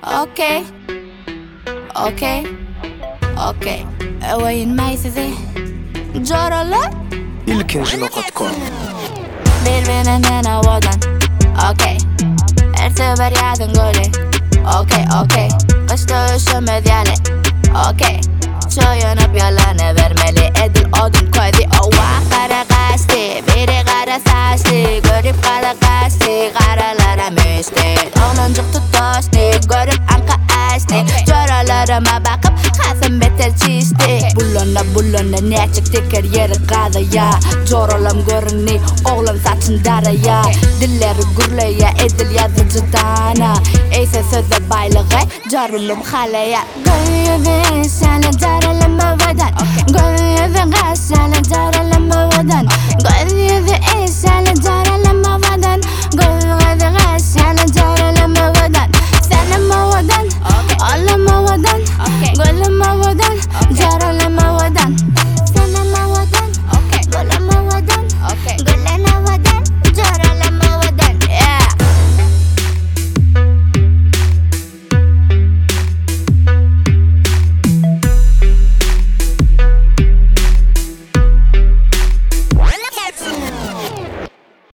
اوكي اوكي اوكي وين ما يسزي جرى لا ilkinci.com birbirine vadan اوكي ارتبر يادن قولي اوكي قشطة üşüme diyale اوكي Çoyanıp yalanı vermeli edil odun koydu ova Kara kaçtı biri kara saçlı Görüp kara kaçtı karalara müştü Onuncuk tutuştu görüp anka açtı Çoralarıma bakıp kasım beter çişti Bullona ne çıktı kariyeri kadaya Çoralam görünü oğlum saçın daraya Dilleri gürleye edil yazıcı dana Eyse sözü baylığı Carulum halaya Gönlü sana daralama vadan Gönlü gaz sana daralama vadan Gönlü sana daralama